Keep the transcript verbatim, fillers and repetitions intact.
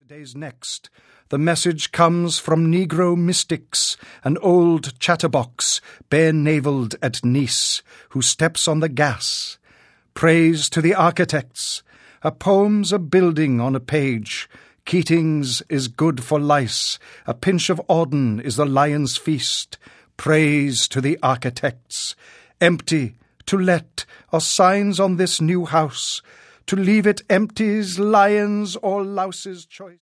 Days next, the message comes from Negro mystics, an old chatterbox, bare-naveled at Nice, who steps on the gas. Praise to the architects. A poem's a building on a page. Keating's is good for lice. A pinch of Auden is the lion's feast. Praise to the architects. Empty, to let, are signs on this new house. To leave it empty's lion's or louse's choice.